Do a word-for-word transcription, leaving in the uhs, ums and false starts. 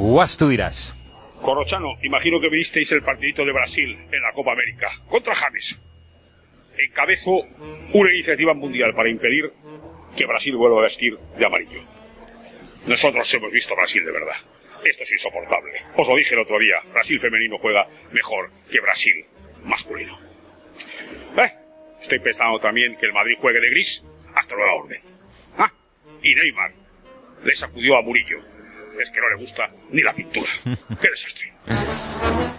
Guas, tú dirás. Corrochano, imagino que visteis el partidito de Brasil en la Copa América contra James. Encabezo una iniciativa mundial para impedir que Brasil vuelva a vestir de amarillo. Nosotros hemos visto Brasil de verdad. Esto es insoportable. Os lo dije el otro día. Brasil femenino juega mejor que Brasil masculino. ¿Eh? Estoy pensando también que el Madrid juegue de gris hasta nueva orden. ¿Ah? Y Neymar le sacudió a Murillo. Es que no le gusta ni la pintura. ¡Qué desastre!